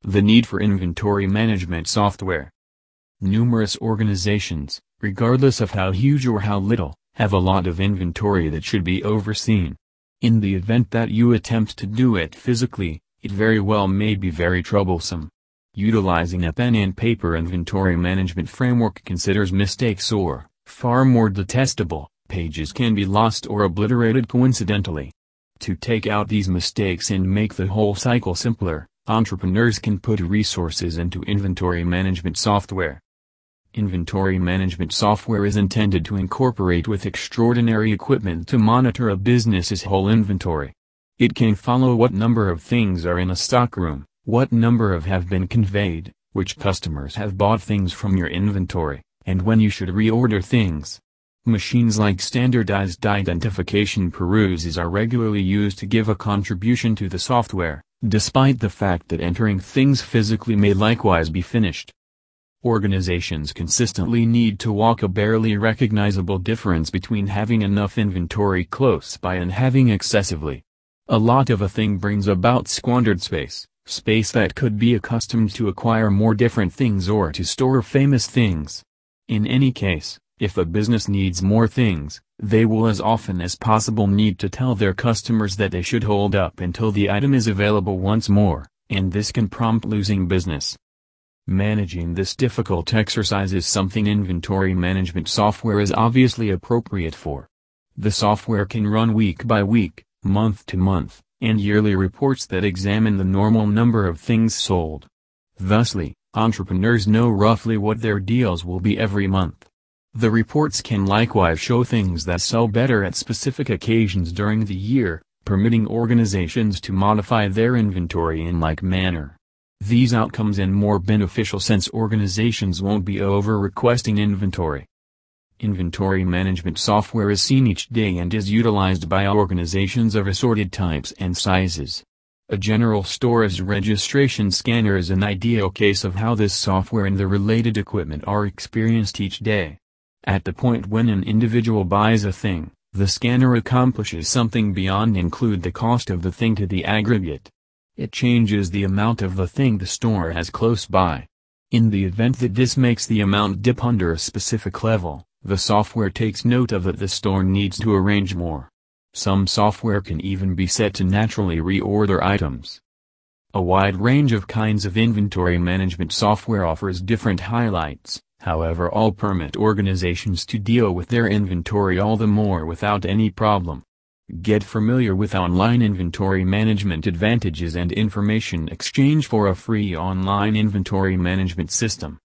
The need for inventory management software. Numerous organizations, regardless of how huge or how little, have a lot of inventory that should be overseen. In the event that you attempt to do it physically, it very well may be very troublesome. Utilizing a pen and paper inventory management framework considers mistakes or, far more detestable, pages can be lost or obliterated coincidentally. To take out these mistakes and make the whole cycle simpler, entrepreneurs can put resources into inventory management software. Inventory management software is intended to incorporate with extraordinary equipment to monitor a business's whole inventory. It can follow what number of things are in a stockroom, what number have been conveyed, which customers have bought things from your inventory, and when you should reorder things. Machines like standardized identification peruses are regularly used to give a contribution to the software, despite the fact that entering things physically may likewise be finished. Organizations consistently need to walk a barely recognizable difference between having enough inventory close by and having excessively. A lot of a thing brings about squandered space that could be accustomed to acquire more different things or to store famous things. In any case, if a business needs more things, they will as often as possible need to tell their customers that they should hold up until the item is available once more, and this can prompt losing business. Managing this difficult exercise is something inventory management software is obviously appropriate for. The software can run week by week, month to month, and yearly reports that examine the normal number of things sold. Thusly, entrepreneurs know roughly what their deals will be every month. The reports can likewise show things that sell better at specific occasions during the year, permitting organizations to modify their inventory in like manner. These outcomes are more beneficial since organizations won't be over-requesting inventory. Inventory management software is seen each day and is utilized by organizations of assorted types and sizes. A general store's registration scanner is an ideal case of how this software and the related equipment are experienced each day. At the point when an individual buys a thing, the scanner accomplishes something beyond include the cost of the thing to the aggregate. It changes the amount of the thing the store has close by. In the event that this makes the amount dip under a specific level, the software takes note of that the store needs to arrange more. Some software can even be set to naturally reorder items. A wide range of kinds of inventory management software offers different highlights. However, all permit organizations to deal with their inventory all the more without any problem. Get familiar with online inventory management advantages and information exchange for a free online inventory management system.